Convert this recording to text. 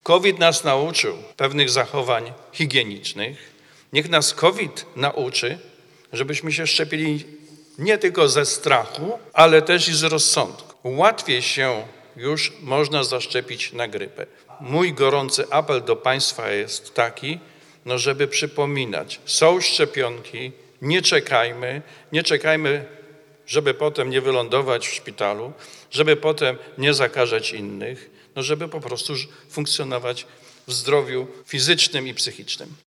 COVID nas nauczył pewnych zachowań higienicznych. Niech nas COVID nauczy, żebyśmy się szczepili nie tylko ze strachu, ale też i z rozsądku. Łatwiej się już można zaszczepić na grypę. Mój gorący apel do Państwa jest taki, żeby przypominać, są szczepionki, nie czekajmy, żeby potem nie wylądować w szpitalu, żeby potem nie zakażać innych, żeby po prostu funkcjonować w zdrowiu fizycznym i psychicznym.